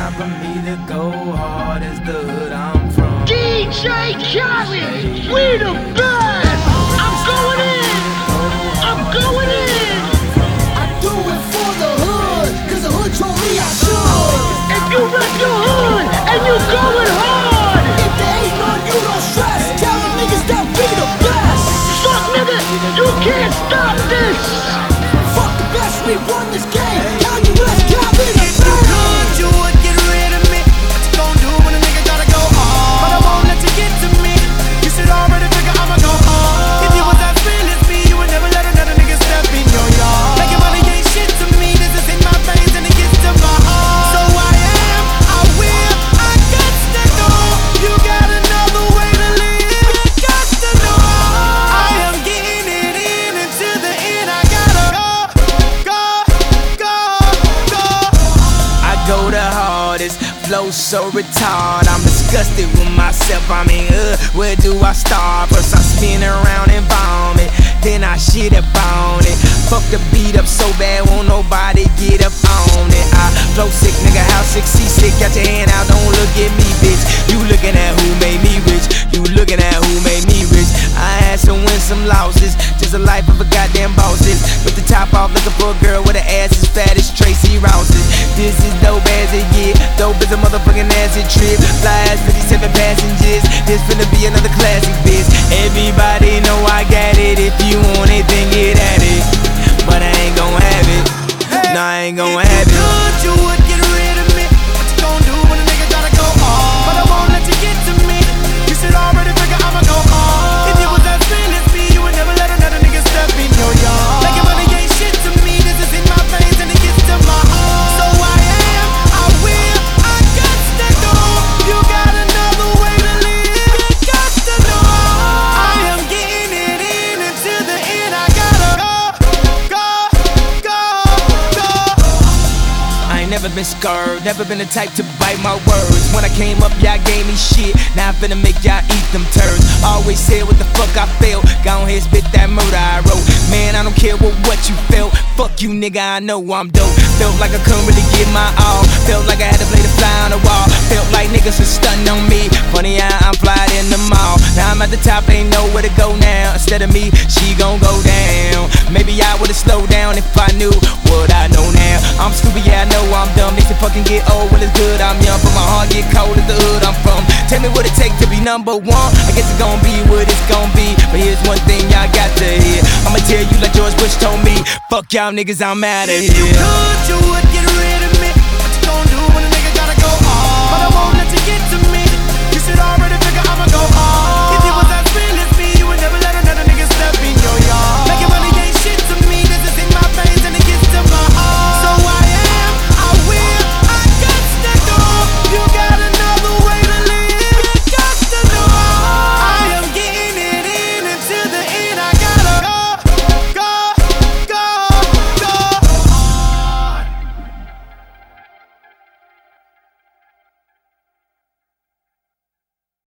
time for me to go hard as the hood I'm from. DJ Khaled, we the best. I'm going in. I'm going in. I do it for the hood, cause the hood told me I should. If you rep your hood and you going hard, If there ain't none, you don't stress. Tell the niggas that we the best. fuck nigga, you can't stop this. Fuck the best, we won this game. Kanye West, Khaled, the best. You would get rid of me. What you gon' do when a nigga gotta go hard? But I won't let you get to me. You should already figure I'ma go hard. If you was as real as me, you would never let another nigga step in your yard. Making money ain't shit to me. This is in my veins and it gets to my heart. So I am, I will, I got to know. You got another way to live. I got to know. I am getting it in until the end. I gotta go. I go the hardest, flow so retarded. I'm disgusted with myself. I mean, where do I start? First I spin around and vomit, then I shit up on it. Fuck the beat up so bad, won't nobody get up on it. I flow sick, nigga, how sick, seasick. Got your hand out, don't look at me, bitch. You looking at who made me rich. You looking at who made me rich. I had to win some losses, just the life of a goddamn bosses. With the top off, looking for a girl with an ass as fat as Tracy Rouse's. This is dope as it get, dope as a motherfucking acid trip. Fly as 57 passengers, this finna be another classic, bitch. Everybody know I got it, if you want it, then get at it. But I ain't gon' have it, no, I ain't gon' have it. You would get rid of me. What you gon' do when a nigga gotta go hard? But I won't let you get to me. You should already figure I'ma go hard. If you was as real as me, you would never let another nigga step in your yard. Making money ain't shit to me. This is in my veins and it gets to my heart. So I am, I will, I got to go. You got another way to live. I got to know. I am getting it in until the end. I gotta go. I ain't never been scared, never been the type to bite my words. When I came up, y'all gave me shit, now I'm finna make y'all eat them turds. Always said what the fuck I felt, go ahead spit that murder I wrote. Man, I don't care what you felt, fuck you nigga, I know I'm dope. Felt like I couldn't really give my all, felt like I had to play the fly on the wall. Felt like niggas was stunting on me, funny how I'm flying in the mall. Now I'm at the top, ain't nowhere to go now. Instead of me, she gon' go down. Maybe I would've slowed down if I knew what I know now. I'm stupid, yeah, I know I'm dumb. Makes it fucking get old when it's good, I'm young. But my heart get cold as the hood I'm from. Tell me what it take to be number one. I guess it's gon' be what it's gon' be. But here's one thing y'all got to hear. I'ma tell you like George Bush told me, fuck y'all niggas, I'm outta here.